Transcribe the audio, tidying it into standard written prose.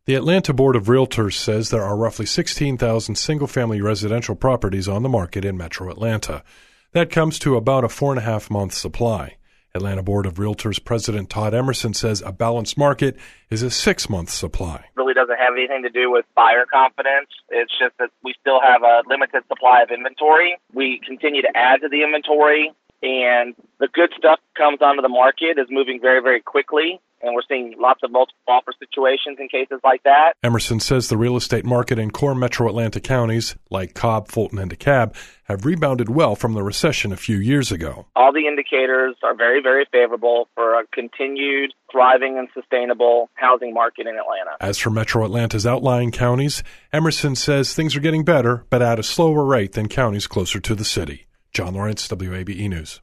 The Atlanta Board of Realtors says there are roughly 16,000 single-family residential properties on the market in metro Atlanta. That comes to about a 4.5-month supply. Atlanta Board of Realtors President Todd Emerson says a balanced market is a 6-month supply. Really doesn't have anything to do with buyer confidence. It's just that we still have a limited supply of inventory. We continue to add to the inventory, and the good stuff comes onto the market is moving very, very quickly. And we're seeing lots of multiple offer situations in cases like that. Emerson says the real estate market in core metro Atlanta counties, like Cobb, Fulton, and DeKalb, have rebounded well from the recession a few years ago. All the indicators are very, very favorable for a continued, thriving, and sustainable housing market in Atlanta. As for metro Atlanta's outlying counties, Emerson says things are getting better, but at a slower rate than counties closer to the city. John Lawrence, WABE News.